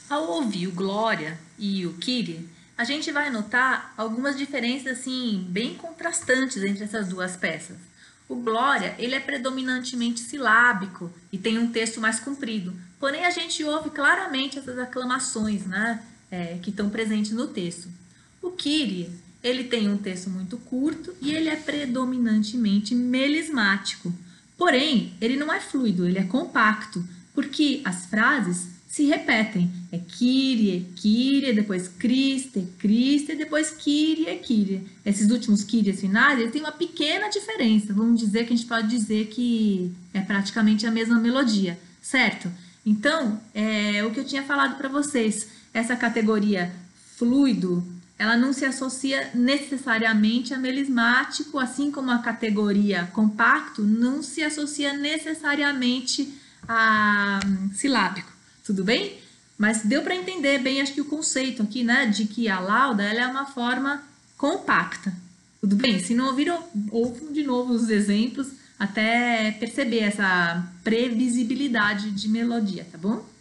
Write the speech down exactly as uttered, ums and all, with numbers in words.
Ao ouvir o Glória e o Kyrie, a gente vai notar algumas diferenças assim bem contrastantes entre essas duas peças. O Glória, ele é predominantemente silábico e tem um texto mais comprido. Porém, a gente ouve claramente essas aclamações, né, é, que estão presentes no texto. O Kyrie, ele tem um texto muito curto e ele é predominantemente melismático. Porém, ele não é fluido, ele é compacto, porque as frases se repetem. É Kyrie, Kyrie, depois Christe, Christe, depois Kyrie, Kyrie. Esses últimos Kyries finais, eles têm uma pequena diferença. Vamos dizer que a gente pode dizer que é praticamente a mesma melodia, certo? Então, é o que eu tinha falado para vocês. Essa categoria fluido, ela não se associa necessariamente a melismático, assim como a categoria compacto não se associa necessariamente a hum, silábico. Tudo bem? Mas deu para entender bem, acho que o conceito aqui, né, de que a lauda ela é uma forma compacta. Tudo bem? Se não ouviram, ouçam de novo os exemplos até perceber essa previsibilidade de melodia, tá bom?